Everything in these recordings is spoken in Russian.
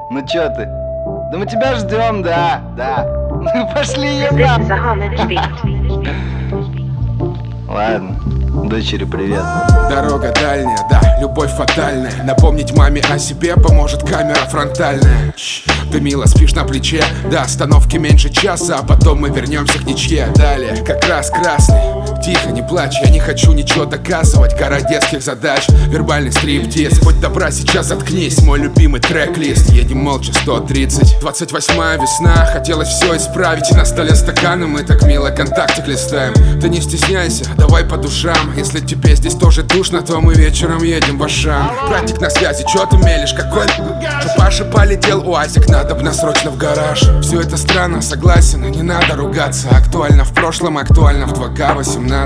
Ну чё ты? Да мы тебя ждем, да. Ну пошли ее на. Ладно, дочери привет. Дорога дальняя, да, любовь фатальная. Напомнить маме о себе поможет камера фронтальная. Ты мило спишь на плече, до остановки меньше часа, а потом мы вернемся к ничье. Далее, как раз красный. Тихо, не плачь, я не хочу ничего доказывать. Гора детских задач, вербальный стриптиз. Будь добра, сейчас заткнись, мой любимый трек-лист. Едем молча, 130, 28-я весна. Хотелось все исправить, на столе стаканы. Мы так мило контактик листаем. Ты не стесняйся, давай по душам. Если тебе здесь тоже душно, то мы вечером едем в Ашан. Братик на связи, чё ты мелешь, какой? Паша полетел уазик, надо б нас срочно в гараж. Все это странно, согласен, и не надо ругаться. Актуально в прошлом, актуально в 2К18.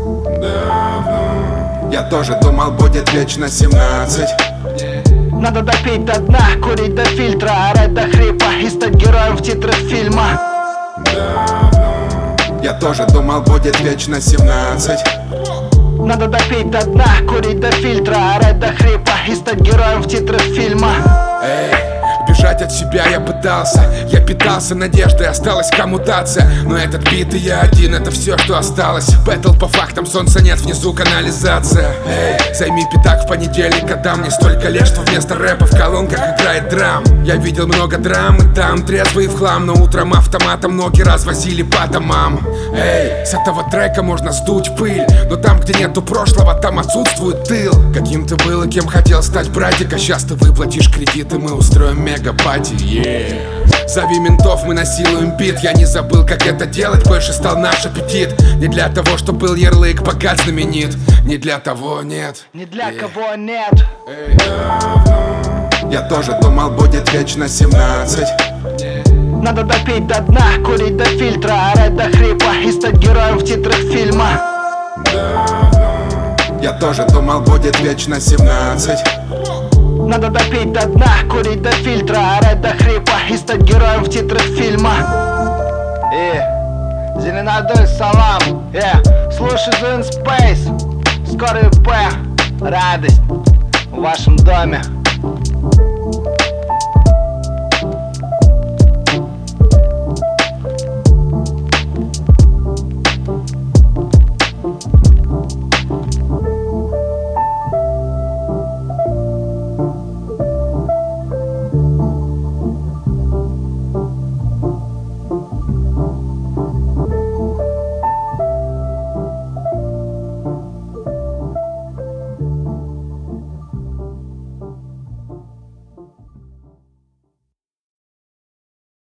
Давно я тоже думал, будет вечно 17. Надо допить до дна, курить до фильтра, орать до хрипа и стать героем в титрах фильма. Давно я тоже думал, будет вечно 17. Надо допить до дна, курить до фильтра, орать до хрипа и стать героем в титрах фильма. Эй, бежать от себя я пытался. Я питался надеждой, осталась коммутация. Но этот бит и я один, это все, что осталось. Бэтл по фактам, солнца нет, внизу канализация. Эй, займи пятак в понедельник, отдам мне столько лет, что вместо рэпа в колонках играет драм. Я видел много драмы там, трезвый в хлам. Но утром автоматом ноги развозили по домам. Эй, с этого трека можно сдуть пыль. Но там, где нету прошлого, там отсутствует тыл. Каким ты был и кем хотел стать, братик, а сейчас ты выплатишь кредиты, мы устроим мега-пати, Зови ментов, мы насилуем бит. Я не забыл, как это делать, больше стал наш аппетит. Не для того, что был ярлык богат знаменит. Не для того, нет. Не для кого нет. Я тоже думал, будет вечно 17. Надо допить до дна, курить до фильтра, орать до хрипа и стать героем в титрах фильма. Я тоже думал, будет вечно 17. Надо допить до дна, курить до фильтра, орать до хрипа и стать героем в титрах фильма. Зеленодой салам, слушай The In Space. Скоро ИП, радость в вашем доме.